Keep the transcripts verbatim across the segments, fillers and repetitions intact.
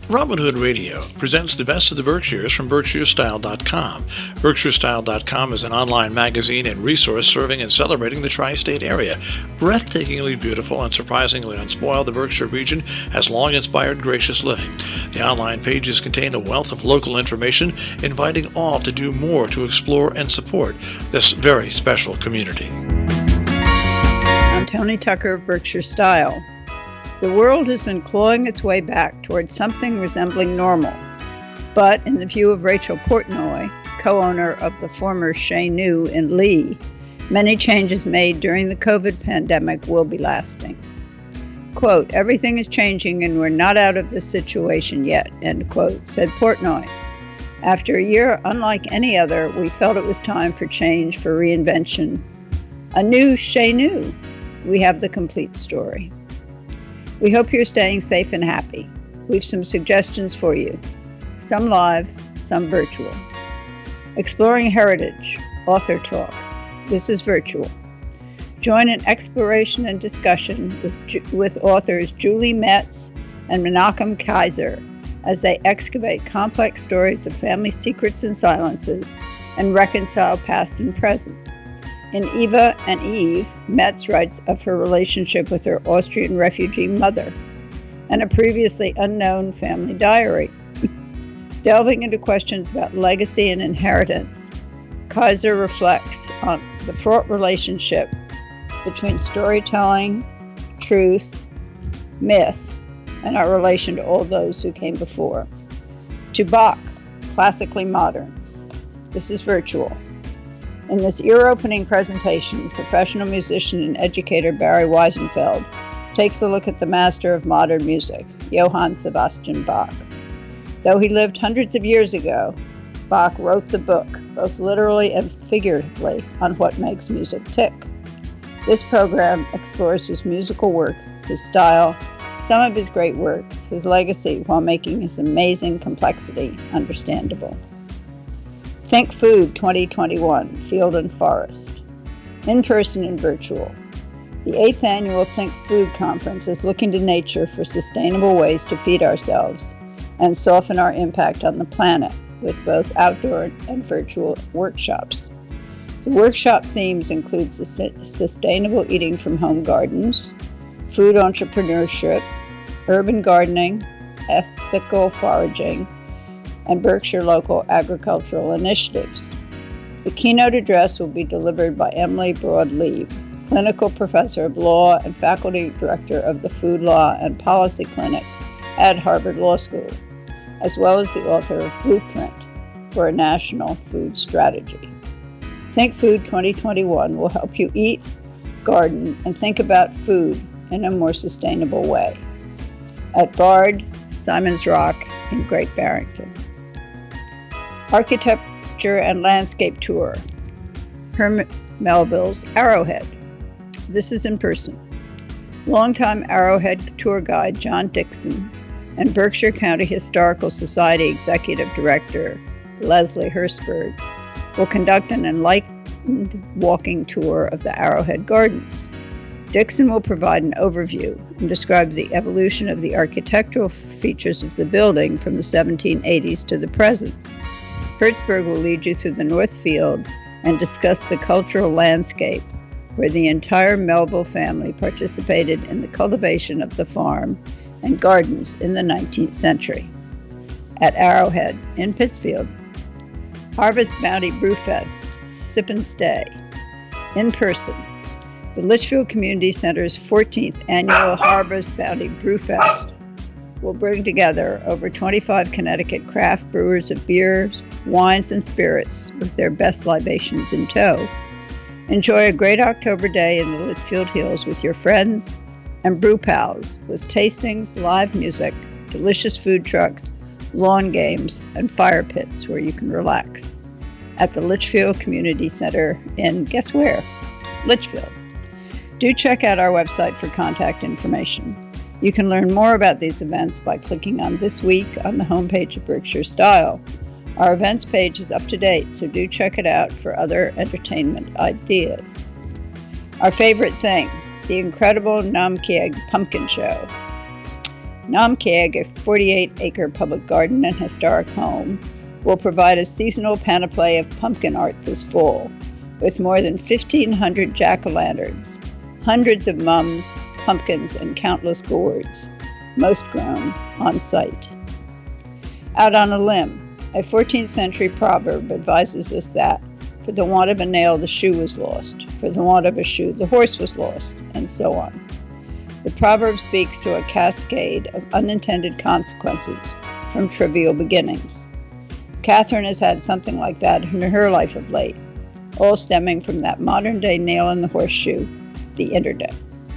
Robin Hood Radio presents the best of the Berkshires from Berkshire Style dot com. Berkshire Style dot com is an online magazine and resource serving and celebrating the tri-state area. Breathtakingly beautiful and surprisingly unspoiled, the Berkshire region has long inspired gracious living. The online pages contain a wealth of local information, inviting all to do more to explore and support this very special community. I'm Tony Tucker of Berkshire Style. The world has been clawing its way back towards something resembling normal. But in the view of Rachel Portnoy, co-owner of the former Chez Nu in Lee, many changes made during the COVID pandemic will be lasting. Quote, "Everything is changing and we're not out of this situation yet," end quote, said Portnoy. After a year unlike any other, we felt it was time for change, for reinvention. A new Chez Nu. We have the complete story. We hope you're staying safe and happy. We've some suggestions for you. Some live, some virtual. Exploring Heritage, Author Talk. This is virtual. Join in exploration and discussion with, with authors Julie Metz and Menachem Kaiser as they excavate complex stories of family secrets and silences and reconcile past and present. In Eva and Eve, Metz writes of her relationship with her Austrian refugee mother and a previously unknown family diary. Delving into questions about legacy and inheritance, Kaiser reflects on the fraught relationship between storytelling, truth, myth, and our relation to all those who came before. To Bach, classically modern. This is virtual. In this ear-opening presentation, professional musician and educator Barry Weisenfeld takes a look at the master of modern music, Johann Sebastian Bach. Though he lived hundreds of years ago, Bach wrote the book, both literally and figuratively, on what makes music tick. This program explores his musical work, his style, some of his great works, his legacy, while making his amazing complexity understandable. Think Food twenty twenty-one, Field and Forest. In person and virtual. The eighth annual Think Food Conference is looking to nature for sustainable ways to feed ourselves and soften our impact on the planet with both outdoor and virtual workshops. The workshop themes include sustainable eating from home gardens, food entrepreneurship, urban gardening, ethical foraging, and Berkshire local agricultural initiatives. The keynote address will be delivered by Emily Broad-Leib, clinical professor of law and faculty director of the Food Law and Policy Clinic at Harvard Law School, as well as the author of Blueprint for a National Food Strategy. Think Food twenty twenty-one will help you eat, garden, and think about food in a more sustainable way. At Bard, Simon's Rock, in Great Barrington. Architecture and Landscape Tour, Hermit Melville's Arrowhead. This is in person. Longtime Arrowhead tour guide John Dixon and Berkshire County Historical Society Executive Director Leslie Hirschberg will conduct an enlightened walking tour of the Arrowhead Gardens. Dixon will provide an overview and describe the evolution of the architectural features of the building from the seventeen eighties to the present. Hirschberg will lead you through the North Field and discuss the cultural landscape where the entire Melville family participated in the cultivation of the farm and gardens in the nineteenth century. At Arrowhead in Pittsfield. Harvest Bounty Brewfest, Sip and Stay. In person. The Litchfield Community Center's fourteenth annual Harvest Bounty Brewfest will bring together over twenty-five Connecticut craft brewers of beers, wines, and spirits with their best libations in tow. Enjoy a great October day in the Litchfield Hills with your friends and brew pals with tastings, live music, delicious food trucks, lawn games, and fire pits where you can relax. At the Litchfield Community Center in, guess where? Litchfield. Do check out our website for contact information. You can learn more about these events by clicking on This Week on the homepage of Berkshire Style. Our events page is up to date, so do check it out for other entertainment ideas. Our favorite thing, the incredible Nam Kieg Pumpkin Show. Namkeag, a forty-eight acre public garden and historic home, will provide a seasonal panoply of pumpkin art this fall, with more than fifteen hundred jack-o'-lanterns, hundreds of mums, pumpkins, and countless gourds, most grown on site. Out on a limb, a fourteenth century proverb advises us that, for the want of a nail, the shoe was lost, for the want of a shoe, the horse was lost, and so on. The proverb speaks to a cascade of unintended consequences from trivial beginnings. Catherine has had something like that in her life of late, all stemming from that modern-day nail in the horseshoe, the internet.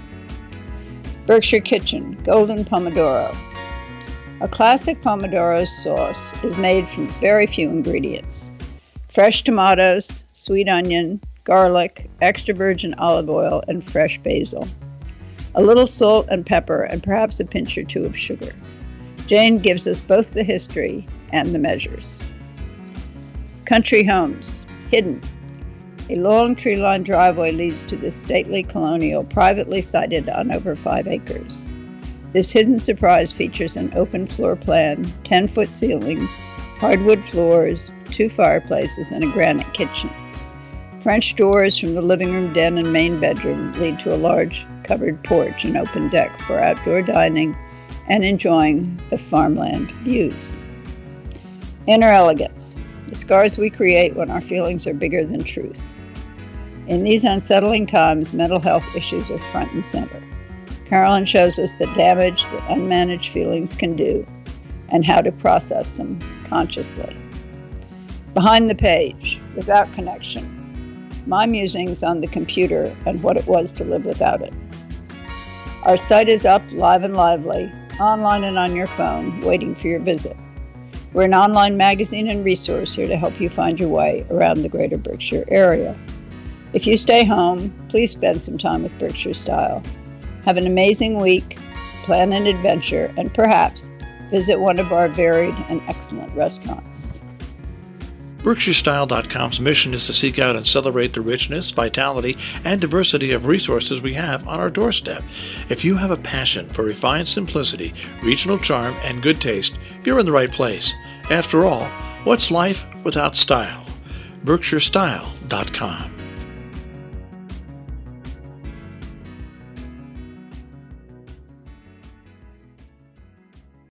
Berkshire Kitchen, Golden Pomodoro. A classic pomodoro sauce is made from very few ingredients. Fresh tomatoes, sweet onion, garlic, extra virgin olive oil, and fresh basil. A little salt and pepper, and perhaps a pinch or two of sugar. Jane gives us both the history and the measures. Country Homes, Hidden. A long tree-lined driveway leads to this stately colonial, privately sited on over five acres. This hidden surprise features an open floor plan, ten-foot ceilings, hardwood floors, two fireplaces, and a granite kitchen. French doors from the living room, den, and main bedroom lead to a large covered porch and open deck for outdoor dining and enjoying the farmland views. Inner elegance, the scars we create when our feelings are bigger than truth. In these unsettling times, mental health issues are front and center. Carolyn shows us the damage that unmanaged feelings can do and how to process them consciously. Behind the page, without connection, my musings on the computer and what it was to live without it. Our site is up, live and lively, online and on your phone, waiting for your visit. We're an online magazine and resource here to help you find your way around the greater Berkshire area. If you stay home, please spend some time with Berkshire Style. Have an amazing week, plan an adventure, and perhaps visit one of our varied and excellent restaurants. Berkshire Style dot com's mission is to seek out and celebrate the richness, vitality, and diversity of resources we have on our doorstep. If you have a passion for refined simplicity, regional charm, and good taste, you're in the right place. After all, what's life without style? Berkshire Style dot com